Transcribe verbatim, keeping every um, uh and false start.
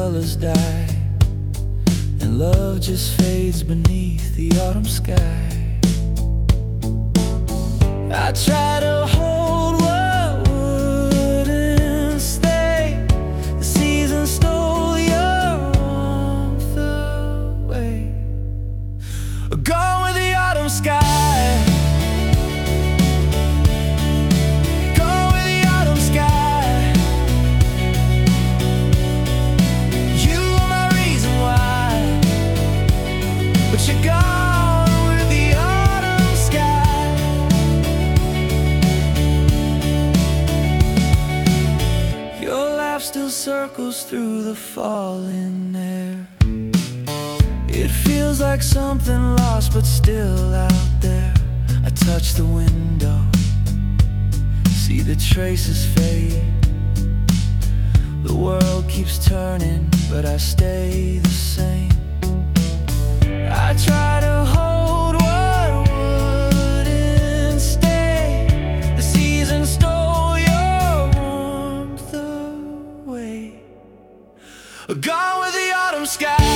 colors die, and love just fades beneath the autumn sky. I try to hold what wouldn't stay. The season stole your warmth away. Gone with the autumn sky. But you're gone with the autumn sky. Your laugh still circles through the falling air. It feels like something lost but still out there. I touch the window, see the traces fade. The world keeps turning, but I stay the same. I try to hold what wouldn't stay. The season stole your warmth away. Gone with the autumn sky.